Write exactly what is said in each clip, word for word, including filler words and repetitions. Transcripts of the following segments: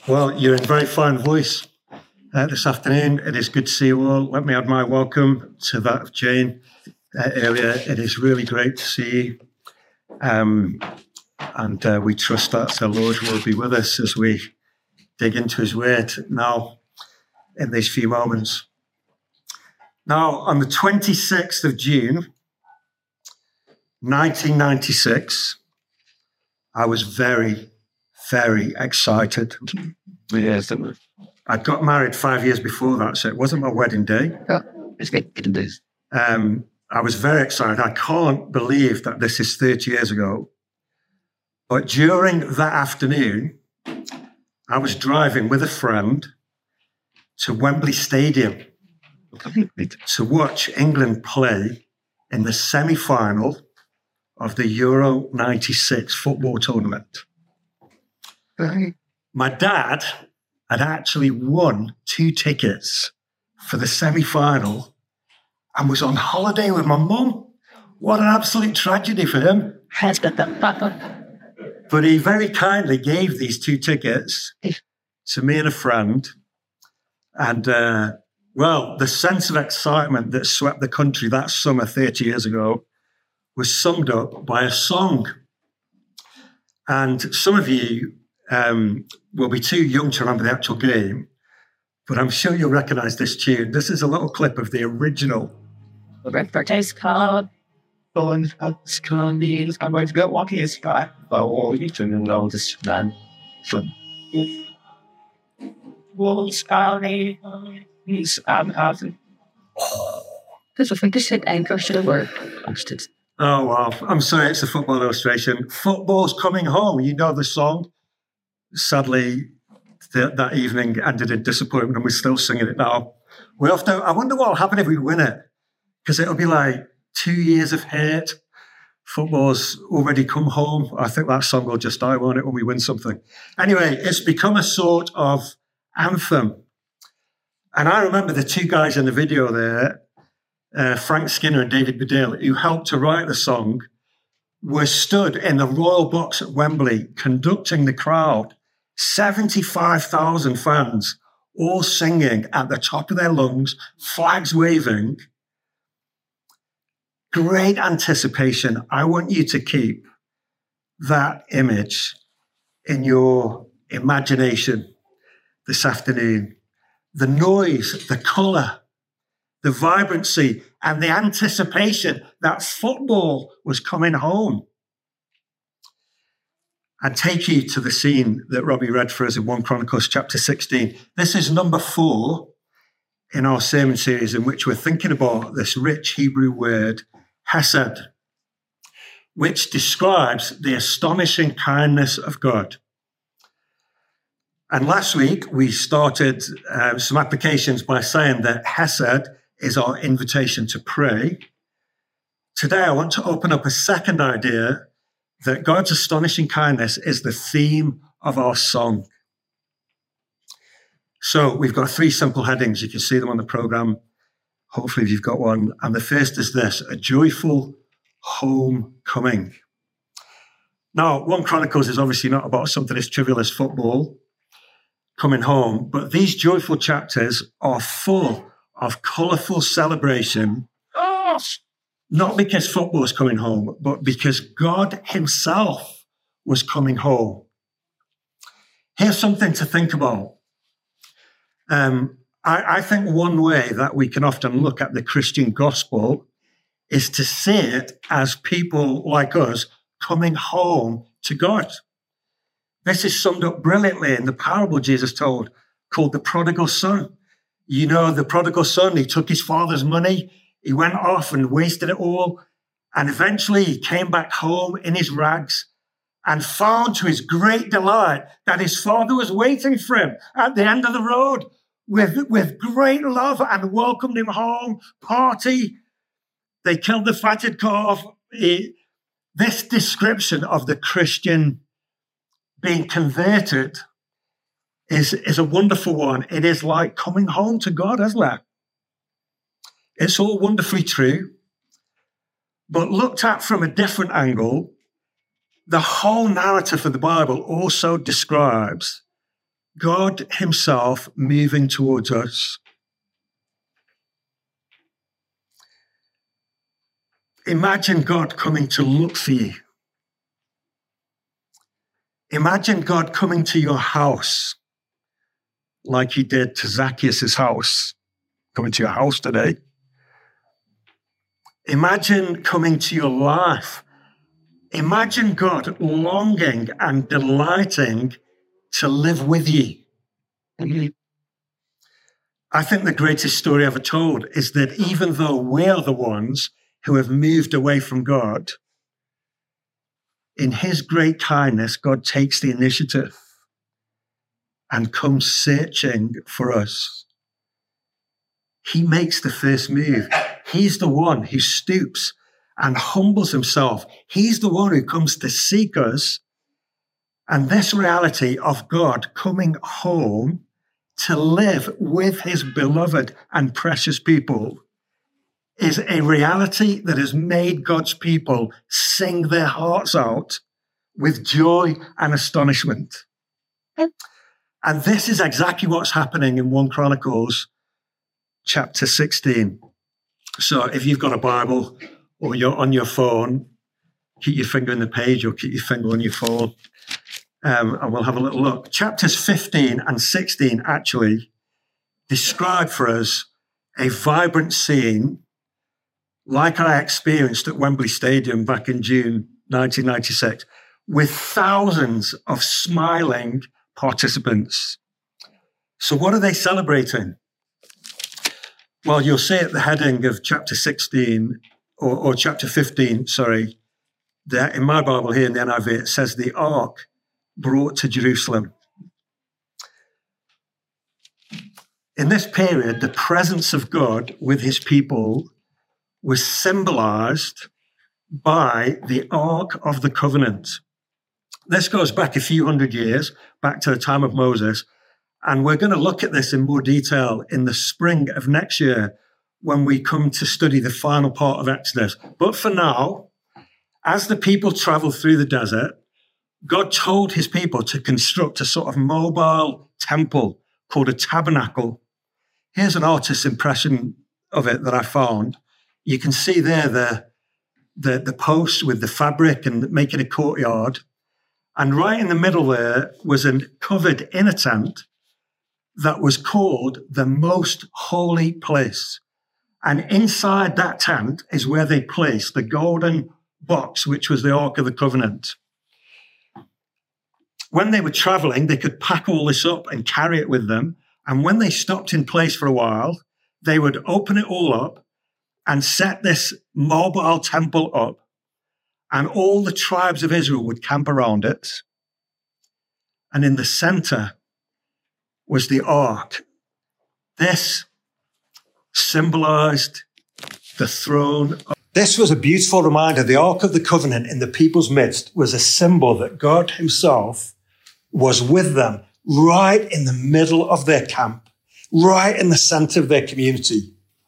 Well, you're in very fine voice uh, this afternoon. It is good to see you all. Let me add my welcome to that of Jane uh, earlier. It is really great to see you. Um, and uh, we trust that the Lord will be with us as we dig into his word now in these few moments. Now, on the twenty-sixth of June, nineteen ninety-six, I was very, very excited. Yes, I got married five years before that, so it wasn't my wedding day. yeah, it's good to do. Um, I was very excited. I can't believe that this is thirty years ago. But during that afternoon, I was driving with a friend to Wembley Stadium to watch England play in the semi-final of the Euro ninety-six football tournament. Right. My dad had actually won two tickets for the semi-final and was on holiday with my mum. What an absolute tragedy for him. But he very kindly gave these two tickets to me and a friend. And, uh, well, the sense of excitement that swept the country that summer thirty years ago was summed up by a song. And some of you um, will be too young to remember the actual game, but I'm sure you'll recognize this tune. This is a little clip of the original. Taste card. I'm going to go walking his sky. Oh, you can know this man. Wolves are he's having. This was like this shit anchor should have worked. Oh, wow. I'm sorry, it's a football illustration. Football's coming home. You know the song. Sadly, th- that evening ended in disappointment and we're still singing it now. We have to, I wonder what will happen if we win it. Because it'll be like two years of hate. Football's already come home. I think that song will just die, won't it, when we win something? Anyway, it's become a sort of anthem. And I remember the two guys in the video there, uh, Frank Skinner and David Baddiel, who helped to write the song, were stood in the Royal Box at Wembley conducting the crowd. seventy-five thousand fans, all singing at the top of their lungs, flags waving. Great anticipation. I want you to keep that image in your imagination this afternoon. The noise, the colour, the vibrancy, and the anticipation that football was coming home. And take you to the scene that Robbie read for us in First Chronicles chapter sixteen. This is number four in our sermon series in which we're thinking about this rich Hebrew word, Hesed, which describes the astonishing kindness of God. And last week, we started uh, some applications by saying that Hesed is our invitation to pray. Today, I want to open up a second idea that God's astonishing kindness is the theme of our song. So we've got three simple headings. You can see them on the program. Hopefully, if you've got one. And the first is this: a joyful homecoming. Now, First Chronicles is obviously not about something as trivial as football coming home, but these joyful chapters are full of colourful celebration, not because football was coming home, but because God himself was coming home. Here's something to think about. Um, I, I think one way that we can often look at the Christian gospel is to see it as people like us coming home to God. This is summed up brilliantly in the parable Jesus told called the prodigal son. You know, the prodigal son, he took his father's money, he went off and wasted it all, and eventually he came back home in his rags and found to his great delight that his father was waiting for him at the end of the road with, with great love and welcomed him home, party. They killed the fatted calf. He, this description of the Christian being converted is, is a wonderful one. It is like coming home to God, isn't it? It's all wonderfully true. But looked at from a different angle, the whole narrative of the Bible also describes God himself moving towards us. Imagine God coming to look for you. Imagine God coming to your house like he did to Zacchaeus' house. Coming to your house today. Imagine coming to your life. Imagine God longing and delighting to live with you. I think the greatest story ever told is that even though we're the ones who have moved away from God, in his great kindness, God takes the initiative and comes searching for us. He makes the first move. He's the one who stoops and humbles himself. He's the one who comes to seek us. And this reality of God coming home to live with his beloved and precious people is a reality that has made God's people sing their hearts out with joy and astonishment. And this is exactly what's happening in First Chronicles chapter sixteen. So if you've got a Bible or you're on your phone, keep your finger in the page or keep your finger on your phone, um, and we'll have a little look. Chapters fifteen and sixteen actually describe for us a vibrant scene like I experienced at Wembley Stadium back in June nineteen ninety-six, with thousands of smiling participants. So what are they celebrating? Well, you'll see at the heading of chapter sixteen, or, or chapter fifteen, sorry, that in my Bible here in the N I V, it says the ark brought to Jerusalem. In this period, the presence of God with his people was symbolized by the Ark of the Covenant. This goes back a few hundred years, back to the time of Moses, and we're going to look at this in more detail in the spring of next year when we come to study the final part of Exodus. But for now, as the people travel through the desert, God told his people to construct a sort of mobile temple called a tabernacle. Here's an artist's impression of it that I found. You can see there the, the, the posts with the fabric and making a courtyard. And right in the middle there was a covered inner tent that was called the Most Holy Place. And inside that tent is where they placed the golden box, which was the Ark of the Covenant. When they were traveling, they could pack all this up and carry it with them. And when they stopped in place for a while, they would open it all up and set this mobile temple up, and all the tribes of Israel would camp around it. And in the center was the ark. This symbolized the throne. This was a beautiful reminder. The Ark of the Covenant in the people's midst was a symbol that God himself was with them right in the middle of their camp, right in the center of their community.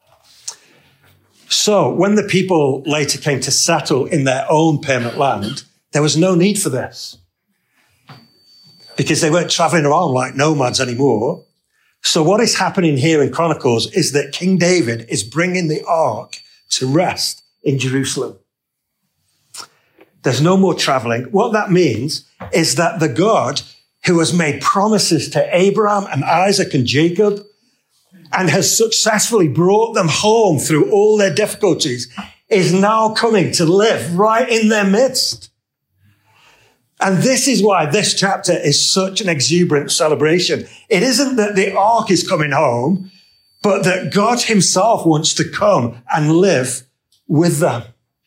So when the people later came to settle in their own permanent land, there was no need for this because they weren't traveling around like nomads anymore. So what is happening here in Chronicles is that King David is bringing the ark to rest in Jerusalem. There's no more traveling. What that means is that the God who has made promises to Abraham and Isaac and Jacob and has successfully brought them home through all their difficulties is now coming to live right in their midst. And this is why this chapter is such an exuberant celebration. It isn't that the ark is coming home, but that God himself wants to come and live with them.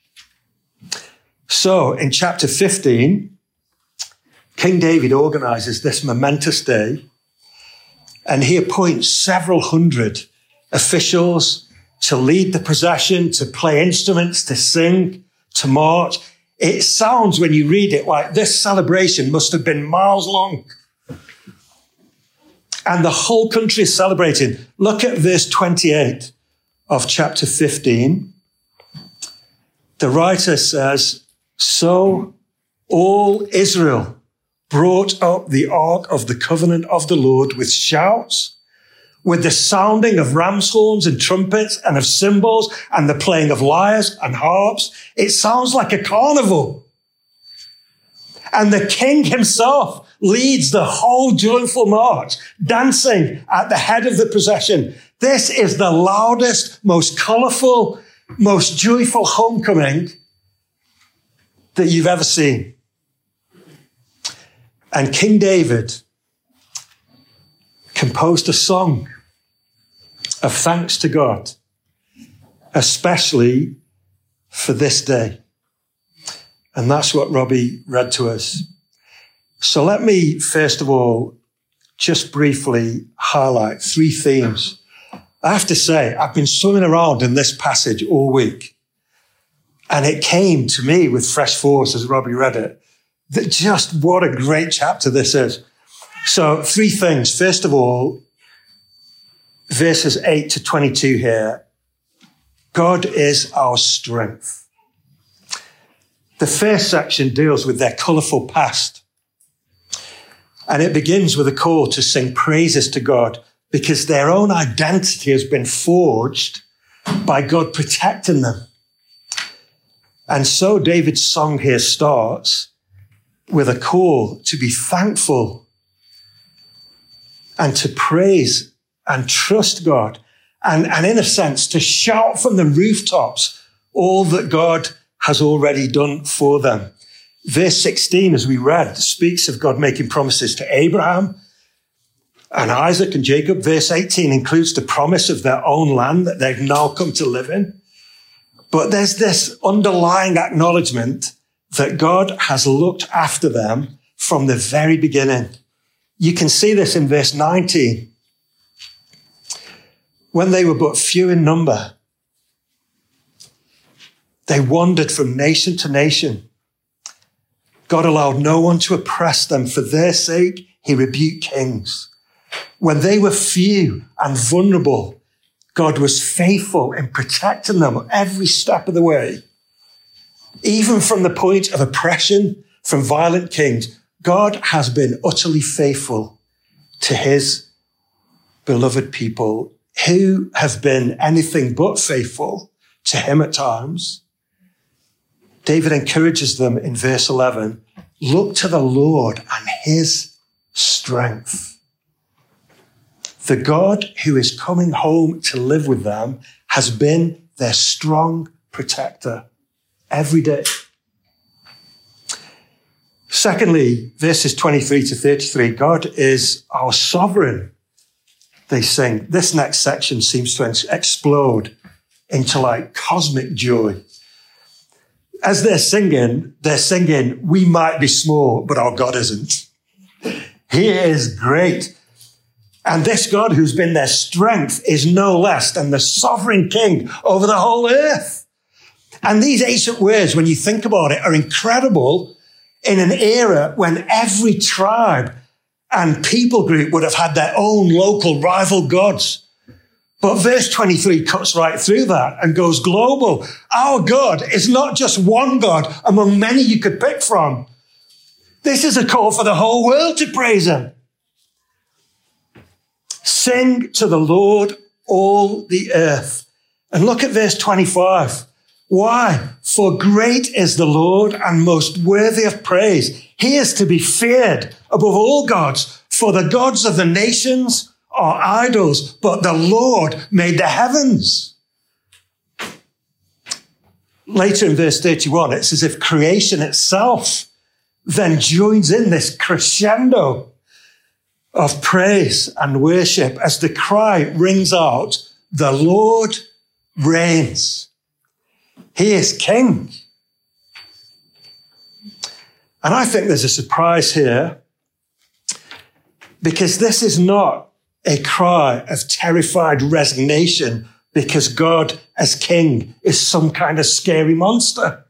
So in chapter fifteen, King David organizes this momentous day, and he appoints several hundred officials to lead the procession, to play instruments, to sing, to march. It sounds, when you read it, like this celebration must have been miles long. And the whole country is celebrating. Look at verse twenty-eight of chapter fifteen. The writer says, "So all Israel brought up the ark of the covenant of the Lord with shouts, with the sounding of ram's horns and trumpets and of cymbals and the playing of lyres and harps. It sounds like a carnival. And the king himself leads the whole joyful march, dancing at the head of the procession. This is the loudest, most colourful, most joyful homecoming that you've ever seen. And King David composed a song of thanks to God, especially for this day. And that's what Robbie read to us. So let me, first of all, just briefly highlight three themes. I have to say, I've been swimming around in this passage all week. And it came to me with fresh force as Robbie read it, that just what a great chapter this is. So three things. First of all, verses eight to twenty-two here. God is our strength. The first section deals with their colourful past. And it begins with a call to sing praises to God because their own identity has been forged by God protecting them. And so David's song here starts with a call to be thankful and to praise and trust God. And, and in a sense, to shout from the rooftops all that God has already done for them. Verse sixteen, as we read, speaks of God making promises to Abraham and Isaac and Jacob. Verse eighteen includes the promise of their own land that they've now come to live in. But there's this underlying acknowledgement that God has looked after them from the very beginning. You can see this in verse nineteen. When they were but few in number, they wandered from nation to nation. God allowed no one to oppress them. For their sake, he rebuked kings. When they were few and vulnerable, God was faithful in protecting them every step of the way. Even from the point of oppression from violent kings, God has been utterly faithful to his beloved people who have been anything but faithful to him at times. David encourages them in verse eleven, look to the Lord and his strength. The God who is coming home to live with them has been their strong protector every day. Secondly, verses twenty-three to thirty-three, God is our sovereign, they sing. This next section seems to explode into like cosmic joy. As they're singing, they're singing, we might be small, but our God isn't. He is great. And this God who's been their strength is no less than the sovereign king over the whole earth. And these ancient words, when you think about it, are incredible in an era when every tribe and people group would have had their own local rival gods. But verse twenty-three cuts right through that and goes global. Our God is not just one God among many you could pick from. This is a call for the whole world to praise him. Sing to the Lord, all the earth. And look at verse twenty-five. Why? For great is the Lord and most worthy of praise. He is to be feared above all gods, for the gods of the nations are idols, but the Lord made the heavens. Later in verse thirty-one, it's as if creation itself then joins in this crescendo of praise and worship as the cry rings out, the Lord reigns. He is king. And I think there's a surprise here because this is not a cry of terrified resignation because God as king is some kind of scary monster.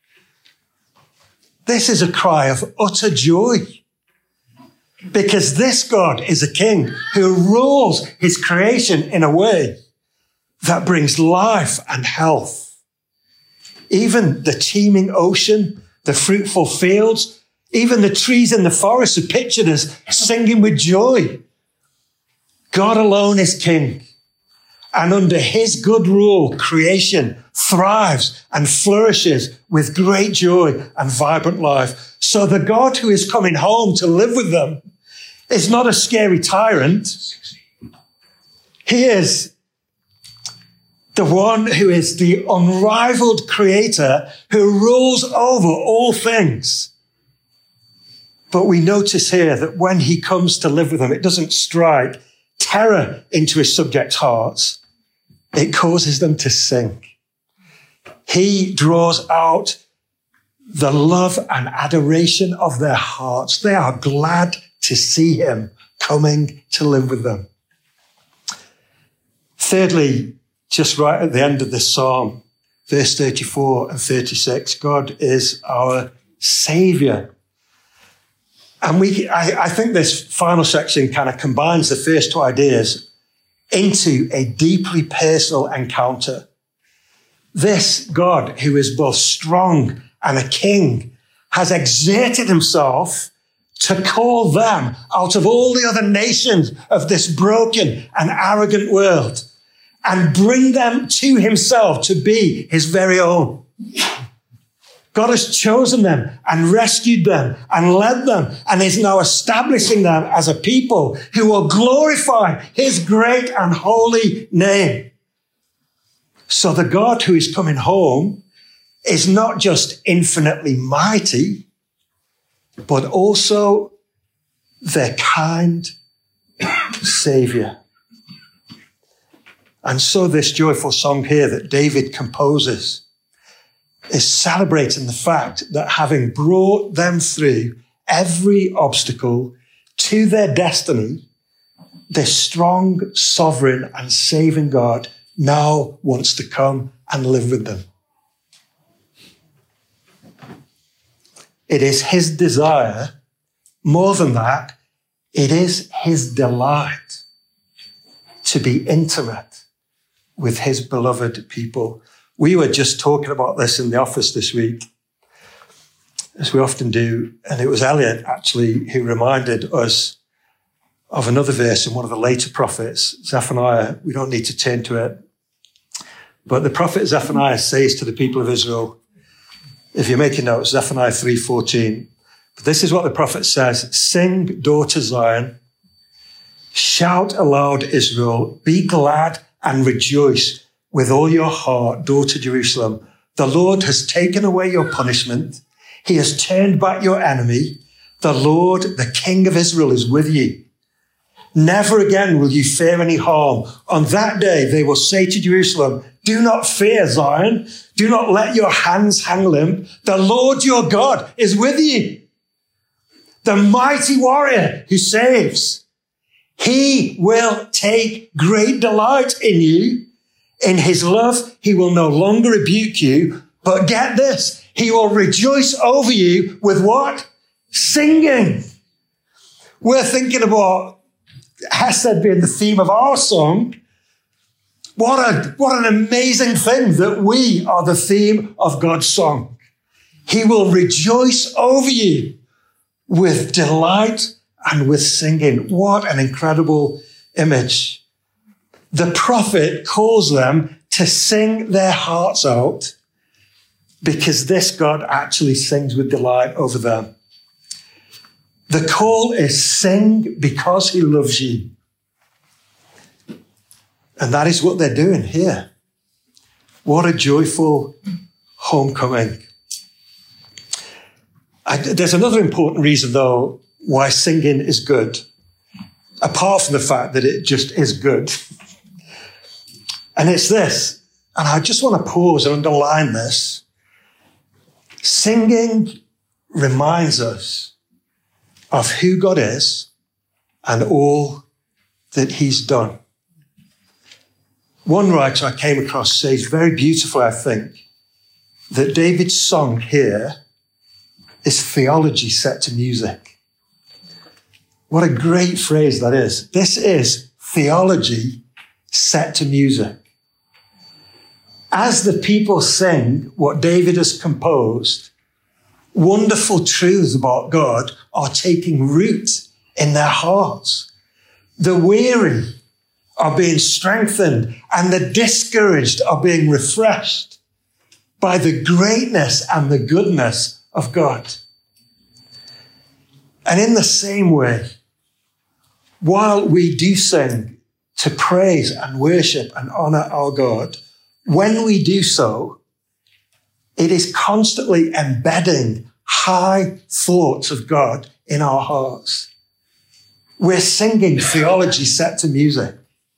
This is a cry of utter joy because this God is a king who rules his creation in a way that brings life and health. Even the teeming ocean, the fruitful fields, Even the trees in the forest are pictured as singing with joy. God alone is king. And under his good rule, creation thrives and flourishes with great joy and vibrant life. So the God who is coming home to live with them is not a scary tyrant. He is the one who is the unrivaled creator who rules over all things. But we notice here that when he comes to live with them, it doesn't strike terror into his subjects' hearts. It causes them to sing. He draws out the love and adoration of their hearts. They are glad to see him coming to live with them. Thirdly, just right at the end of this psalm, verse thirty-four and thirty-six, God is our Savior. And we, I, I think this final section kind of combines the first two ideas into a deeply personal encounter. This God, who is both strong and a king, has exerted himself to call them out of all the other nations of this broken and arrogant world and bring them to himself to be his very own. God has chosen them and rescued them and led them and is now establishing them as a people who will glorify his great and holy name. So the God who is coming home is not just infinitely mighty, but also their kind Savior. And so this joyful song here that David composes is celebrating the fact that having brought them through every obstacle to their destiny, this strong, sovereign, and saving God now wants to come and live with them. It is his desire. More than that, it is his delight to be intimate with his beloved people. We were just talking about this in the office this week, as we often do, and it was Elliot actually who reminded us of another verse in one of the later prophets, Zephaniah. We don't need to turn to it. But the prophet Zephaniah says to the people of Israel, if you're making notes, Zephaniah three fourteen, but this is what the prophet says: sing, daughter Zion, shout aloud, Israel, be glad and rejoice with all your heart, daughter Jerusalem. The Lord has taken away your punishment. He has turned back your enemy. The Lord, the King of Israel, is with you. Never again will you fear any harm. On that day, they will say to Jerusalem, do not fear, Zion. Do not let your hands hang limp. The Lord your God is with you. The mighty warrior who saves. He will take great delight in you. In his love, he will no longer rebuke you. But get this, he will rejoice over you with what? Singing. We're thinking about Hesed being the theme of our song. What a, what an amazing thing that we are the theme of God's song. He will rejoice over you with delight and with singing. What an incredible image. The prophet calls them to sing their hearts out because this God actually sings with delight over them. The call is sing because he loves you. And that is what they're doing here. What a joyful homecoming. I, there's another important reason, though, why singing is good, apart from the fact that it just is good. And it's this, and I just want to pause and underline this. Singing reminds us of who God is and all that he's done. One writer I came across says very beautifully, I think, that David's song here is theology set to music. What a great phrase that is. This is theology set to music. As the people sing what David has composed, wonderful truths about God are taking root in their hearts. The weary are being strengthened, and the discouraged are being refreshed by the greatness and the goodness of God. And in the same way, while we do sing to praise and worship and honor our God, when we do so, it is constantly embedding high thoughts of God in our hearts. We're singing theology set to music.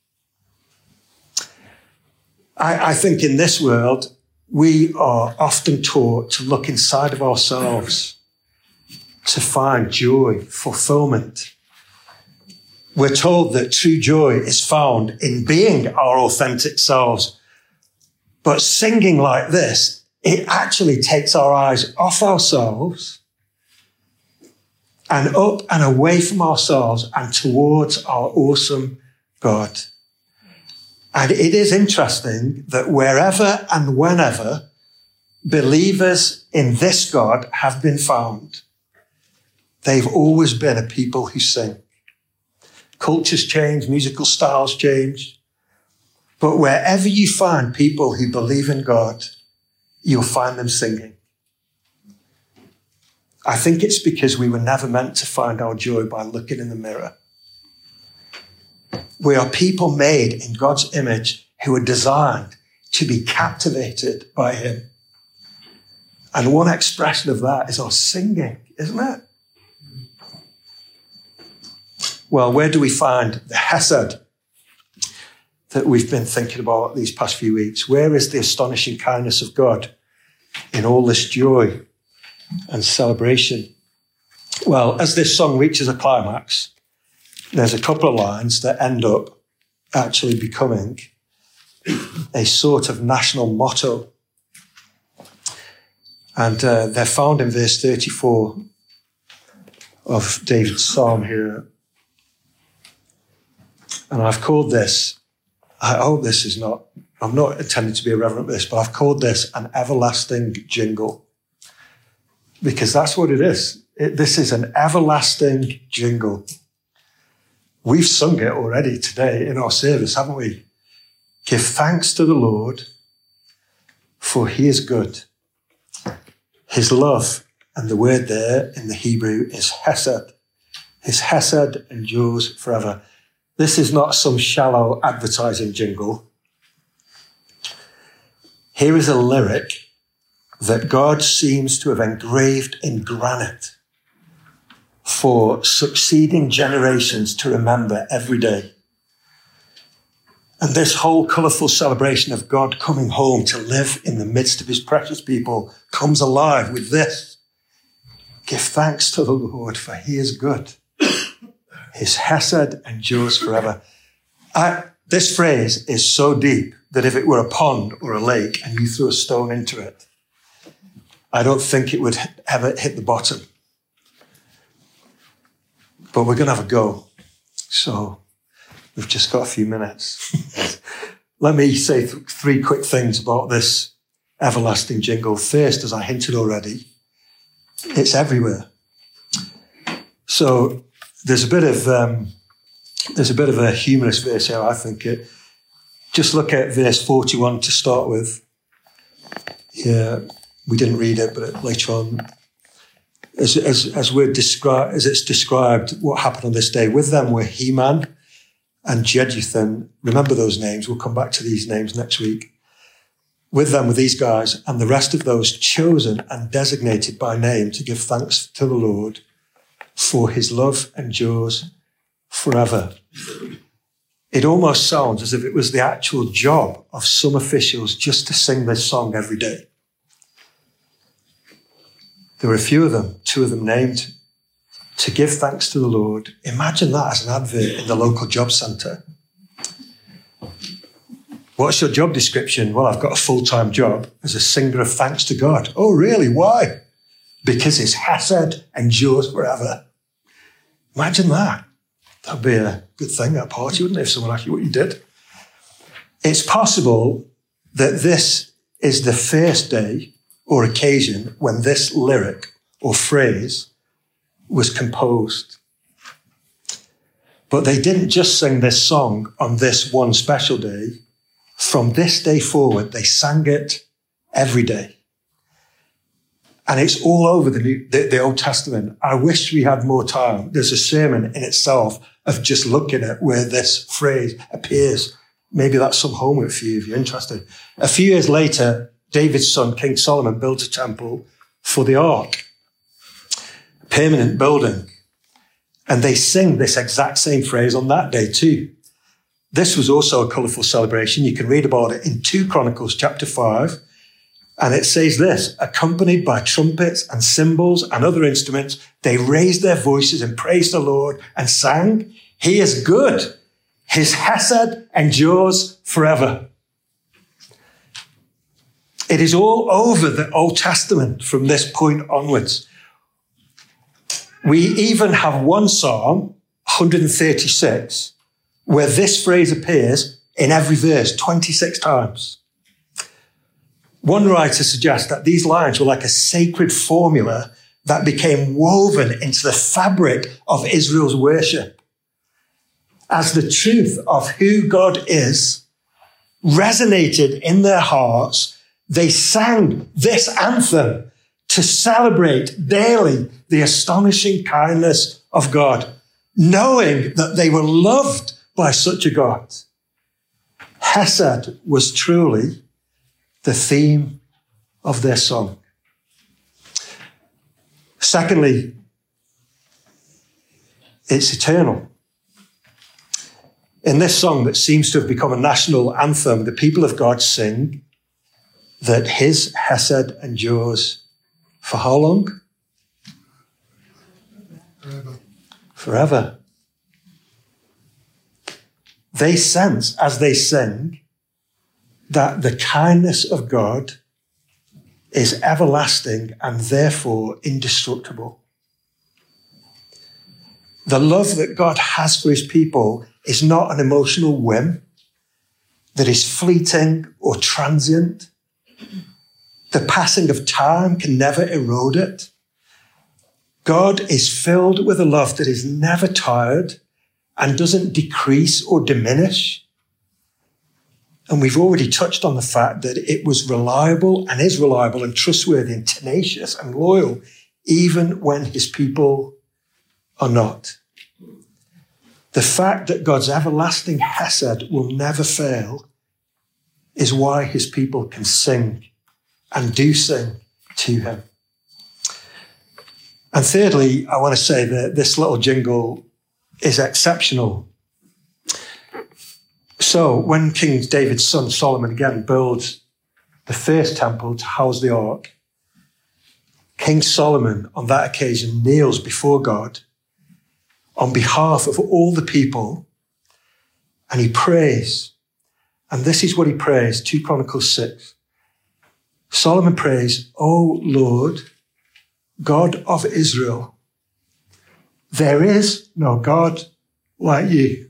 I, I think in this world, we are often taught to look inside of ourselves to find joy, fulfillment. We're told that true joy is found in being our authentic selves. But singing like this, it actually takes our eyes off ourselves and up and away from ourselves and towards our awesome God. And it is interesting that wherever and whenever believers in this God have been found, they've always been a people who sing. Cultures change, musical styles change. But wherever you find people who believe in God, you'll find them singing. I think it's because we were never meant to find our joy by looking in the mirror. We are people made in God's image who are designed to be captivated by him. And one expression of that is our singing, isn't it? Well, where do we find the hesed that we've been thinking about these past few weeks? Where is the astonishing kindness of God in all this joy and celebration? Well, as this song reaches a climax, there's a couple of lines that end up actually becoming a sort of national motto. And uh, they're found in verse thirty-four of David's psalm here. And I've called this, I hope this is not, I'm not intending to be irreverent with this, but I've called this an everlasting jingle. Because that's what it is. It, this is an everlasting jingle. We've sung it already today in our service, haven't we? Give thanks to the Lord, for he is good. His love, and the word there in the Hebrew is hesed. His hesed endures forever. This is not some shallow advertising jingle. Here is a lyric that God seems to have engraved in granite for succeeding generations to remember every day. And this whole colourful celebration of God coming home to live in the midst of his precious people comes alive with this. Give thanks to the Lord, for he is good. His hesed endures forever. I, this phrase is so deep that if it were a pond or a lake and you threw a stone into it, I don't think it would ever hit the bottom. But we're going to have a go. So we've just got a few minutes. Let me say th- three quick things about this everlasting jingle. First, as I hinted already, it's everywhere. So there's a bit of um, there's a bit of a humorous verse here, I think. It, just look at verse forty-one to start with. Yeah, we didn't read it, but later on, as as as we're described, as it's described, what happened on this day. With them were Heman and Jeduthun. Remember those names. We'll come back to these names next week. With them were these guys and the rest of those chosen and designated by name to give thanks to the Lord, for his love endures forever. It almost sounds as if it was the actual job of some officials just to sing this song every day. There were a few of them, two of them named, to give thanks to the Lord. Imagine that as an advert in the local job centre. What's your job description? Well, I've got a full-time job as a singer of thanks to God. Oh, really? Why? Because his hesed endures forever. Imagine that. That'd be a good thing at a party, wouldn't it, if someone asked you what you did? It's possible that this is the first day or occasion when this lyric or phrase was composed. But they didn't just sing this song on this one special day. From this day forward, they sang it every day. And it's all over the, New, the, the Old Testament. I wish we had more time. There's a sermon in itself of just looking at where this phrase appears. Maybe that's some homework for you if you're interested. A few years later, David's son, King Solomon, built a temple for the ark, a permanent building. And they sing this exact same phrase on that day too. This was also a colourful celebration. You can read about it in two Chronicles chapter five. And it says this, accompanied by trumpets and cymbals and other instruments, they raised their voices and praised the Lord and sang, He is good. His hesed endures forever. It is all over the Old Testament from this point onwards. We even have one Psalm, one thirty-six, where this phrase appears in every verse twenty-six times. One writer suggests that these lines were like a sacred formula that became woven into the fabric of Israel's worship. As the truth of who God is resonated in their hearts, they sang this anthem to celebrate daily the astonishing kindness of God, knowing that they were loved by such a God. Hesed was truly the theme of their song. Secondly, it's eternal. In this song that seems to have become a national anthem, the people of God sing that his hesed endures for how long? Forever. Forever. They sense as they sing that the kindness of God is everlasting and therefore indestructible. The love that God has for his people is not an emotional whim that is fleeting or transient. The passing of time can never erode it. God is filled with a love that is never tired and doesn't decrease or diminish. And we've already touched on the fact that it was reliable and is reliable and trustworthy and tenacious and loyal, even when his people are not. The fact that God's everlasting hesed will never fail is why his people can sing and do sing to him. And thirdly, I want to say that this little jingle is exceptional. So when King David's son Solomon again builds the first temple to house the ark, King Solomon on that occasion kneels before God on behalf of all the people, and he prays. And this is what he prays, two Chronicles six. Solomon prays, O Lord, God of Israel, there is no God like you.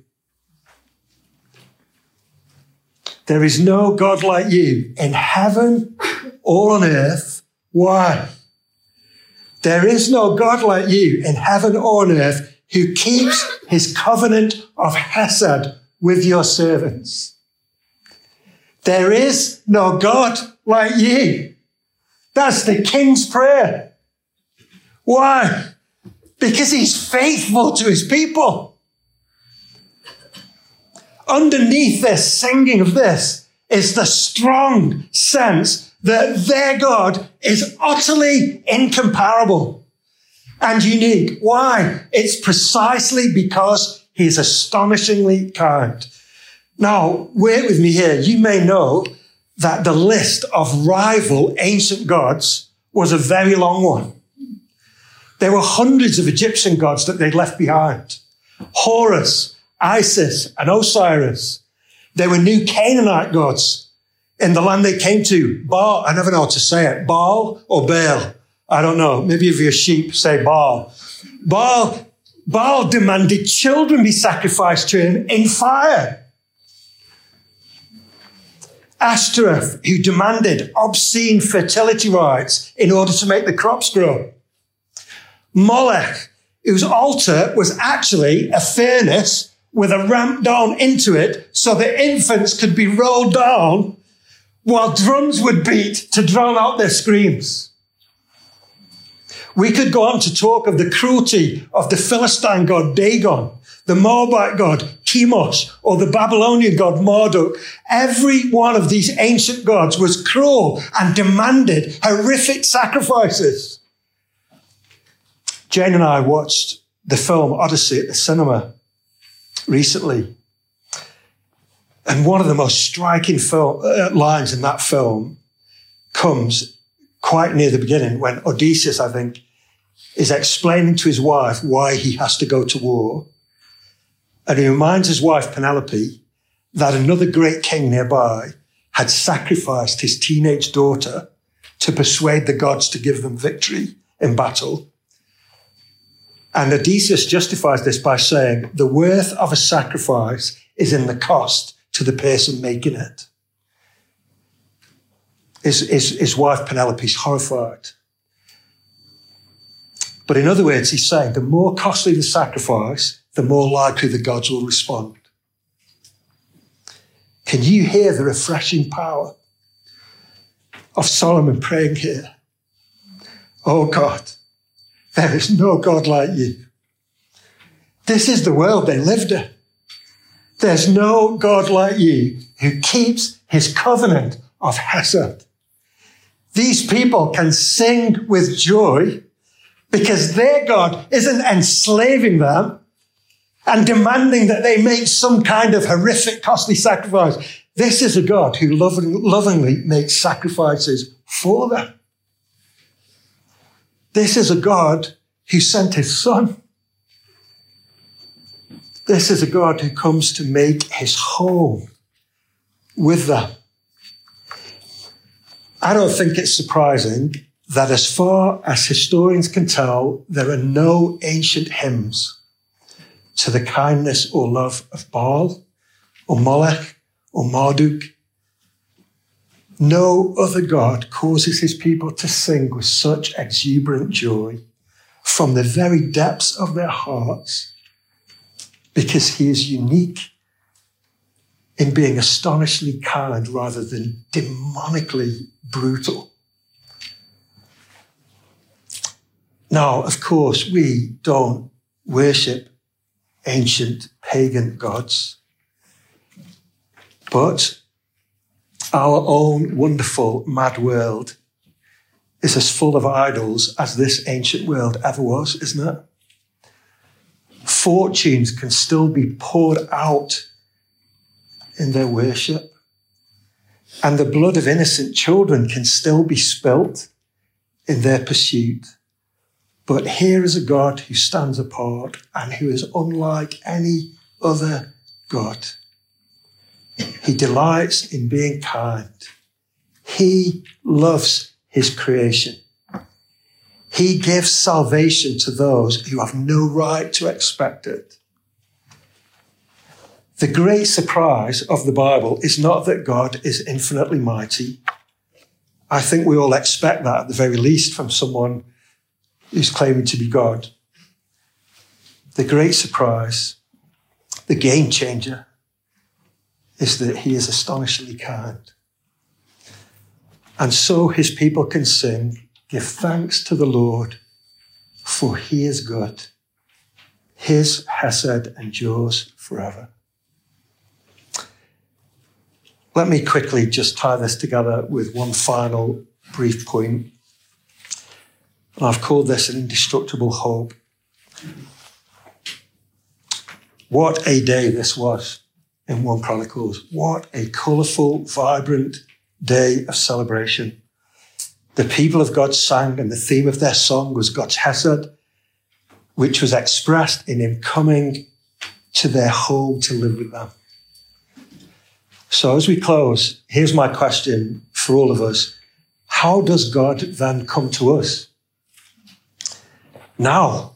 There is no God like you in heaven or on earth. Why? There is no God like you in heaven or on earth who keeps his covenant of hesed with your servants. There is no God like you. That's the king's prayer. Why? Because he's faithful to his people. Underneath this singing of this is the strong sense that their God is utterly incomparable and unique. Why? It's precisely because he is astonishingly kind. Now, wait with me here. You may know that the list of rival ancient gods was a very long one. There were hundreds of Egyptian gods that they'd left behind. Horus, Isis, and Osiris. There were new Canaanite gods in the land they came to. Baal, I never know how to say it. Baal or Baal? I don't know. Maybe if you're sheep, say Baal. Baal, Baal demanded children be sacrificed to him in fire. Ashtoreth, who demanded obscene fertility rites in order to make the crops grow. Molech, whose altar was actually a furnace with a ramp down into it so that infants could be rolled down while drums would beat to drown out their screams. We could go on to talk of the cruelty of the Philistine god Dagon, the Moabite god Chemosh, or the Babylonian god Marduk. Every one of these ancient gods was cruel and demanded horrific sacrifices. Jane and I watched the film Odyssey at the cinema recently. And one of the most striking film, uh, lines in that film comes quite near the beginning when Odysseus, I think, is explaining to his wife why he has to go to war. And he reminds his wife, Penelope, that another great king nearby had sacrificed his teenage daughter to persuade the gods to give them victory in battle. And Odysseus justifies this by saying, the worth of a sacrifice is in the cost to the person making it. His, his, his wife Penelope's horrified. But in other words, he's saying the more costly the sacrifice, the more likely the gods will respond. Can you hear the refreshing power of Solomon praying here? Oh God, there is no God like you. This is the world they lived in. There's no God like you who keeps his covenant of Hesed. These people can sing with joy because their God isn't enslaving them and demanding that they make some kind of horrific, costly sacrifice. This is a God who loving, lovingly makes sacrifices for them. This is a God who sent his son. This is a God who comes to make his home with them. I don't think it's surprising that as far as historians can tell, there are no ancient hymns to the kindness or love of Baal or Molech or Marduk. No other God causes his people to sing with such exuberant joy from the very depths of their hearts, because he is unique in being astonishingly kind rather than demonically brutal. Now, of course, we don't worship ancient pagan gods, but our own wonderful mad world is as full of idols as this ancient world ever was, isn't it? Fortunes can still be poured out in their worship, and the blood of innocent children can still be spilt in their pursuit. But here is a God who stands apart and who is unlike any other God. He delights in being kind. He loves his creation. He gives salvation to those who have no right to expect it. The great surprise of the Bible is not that God is infinitely mighty. I think we all expect that at the very least from someone who's claiming to be God. The great surprise, the game changer, is that he is astonishingly kind. And so his people can sing, give thanks to the Lord, for he is good. His hesed endures forever. Let me quickly just tie this together with one final brief point. And I've called this an indestructible hope. What a day this was in First Chronicles. What a colourful, vibrant day of celebration. The people of God sang, and the theme of their song was God's Hesed, which was expressed in him coming to their home to live with them. So as we close, here's my question for all of us. How does God then come to us? Now,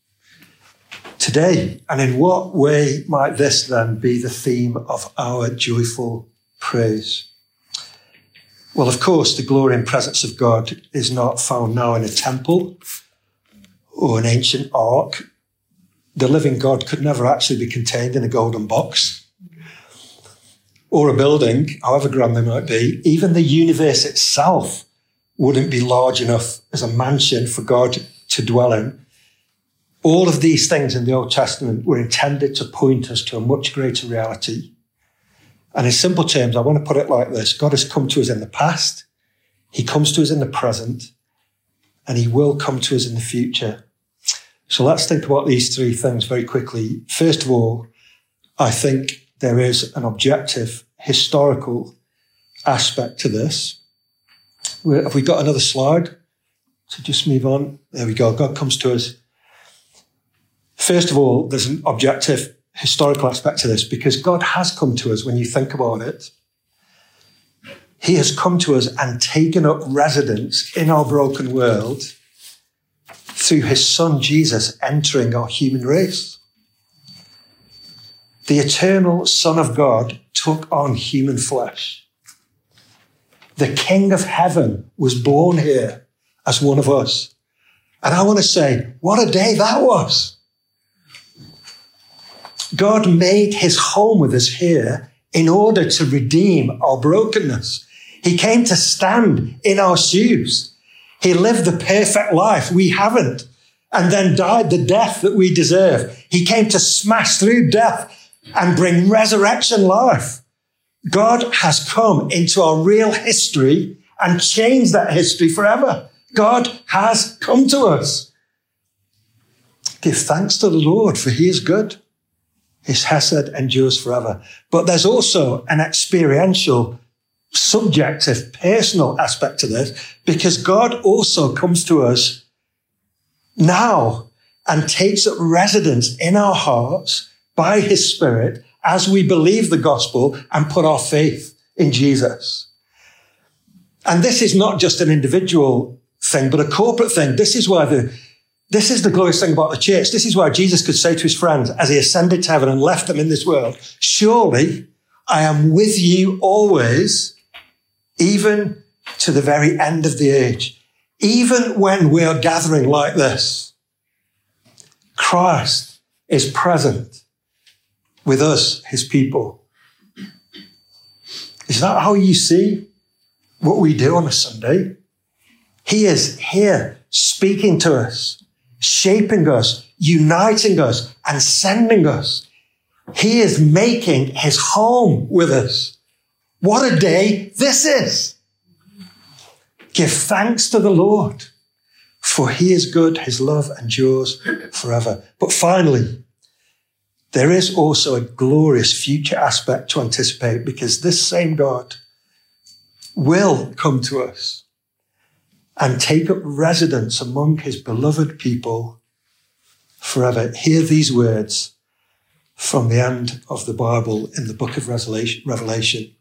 today, and in what way might this then be the theme of our joyful praise? Well, of course, the glory and presence of God is not found now in a temple or an ancient ark. The living God could never actually be contained in a golden box or a building, however grand they might be. Even the universe itself wouldn't be large enough as a mansion for God to dwell in. All of these things in the Old Testament were intended to point us to a much greater reality. And in simple terms, I want to put it like this. God has come to us in the past, he comes to us in the present, and he will come to us in the future. So let's think about these three things very quickly. First of all, I think there is an objective, historical aspect to this. Have we got another slide? So just move on. There we go. God comes to us. First of all, there's an objective, historical aspect to this because God has come to us when you think about it. He has come to us and taken up residence in our broken world through his son Jesus entering our human race. The eternal Son of God took on human flesh. The King of Heaven was born here as one of us. And I want to say, what a day that was. God made his home with us here in order to redeem our brokenness. He came to stand in our shoes. He lived the perfect life we haven't, and then died the death that we deserve. He came to smash through death and bring resurrection life. God has come into our real history and changed that history forever. God has come to us. Give thanks to the Lord, for he is good. His hesed endures forever. But there's also an experiential, subjective, personal aspect to this, because God also comes to us now and takes up residence in our hearts by his Spirit as we believe the gospel and put our faith in Jesus. And this is not just an individual thing, but a corporate thing. This is why the This is the glorious thing about the church. This is why Jesus could say to his friends as he ascended to heaven and left them in this world, surely I am with you always, even to the very end of the age. Even when we are gathering like this, Christ is present with us, his people. Is that how you see what we do on a Sunday? He is here speaking to us, shaping us, uniting us, and sending us. He is making his home with us. What a day this is. Give thanks to the Lord, for he is good. His love endures forever. But finally, there is also a glorious future aspect to anticipate, because this same God will come to us and take up residence among his beloved people forever. Hear these words from the end of the Bible in the book of Revelation.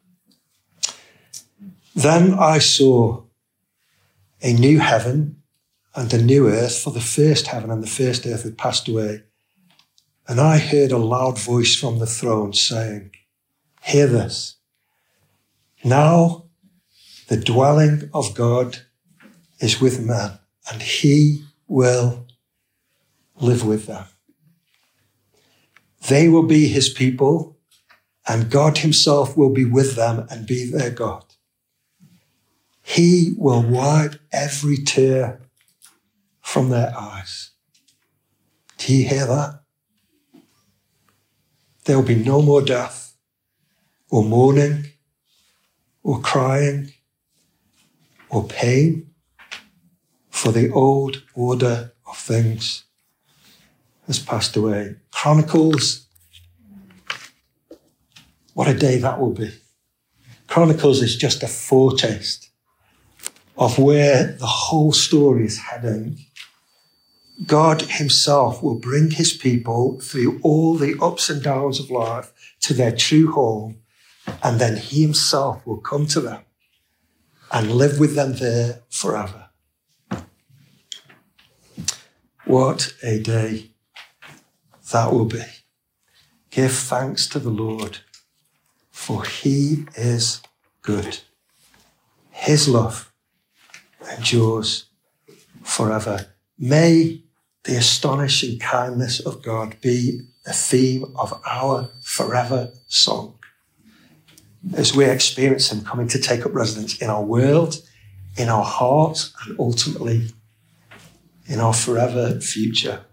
Then I saw a new heaven and a new earth, for the first heaven and the first earth had passed away. And I heard a loud voice from the throne saying, hear this. Now the dwelling of God is with man, and he will live with them. They will be his people, and God himself will be with them and be their God. He will wipe every tear from their eyes. Do you hear that? There will be no more death, or mourning, or crying, or pain, for the old order of things has passed away. Chronicles, what a day that will be. Chronicles is just a foretaste of where the whole story is heading. God himself will bring his people through all the ups and downs of life to their true home, and then he himself will come to them and live with them there forever. What a day that will be. Give thanks to the Lord, for he is good. His love endures forever. May the astonishing kindness of God be the theme of our forever song, as we experience him coming to take up residence in our world, in our hearts, and ultimately in our forever future.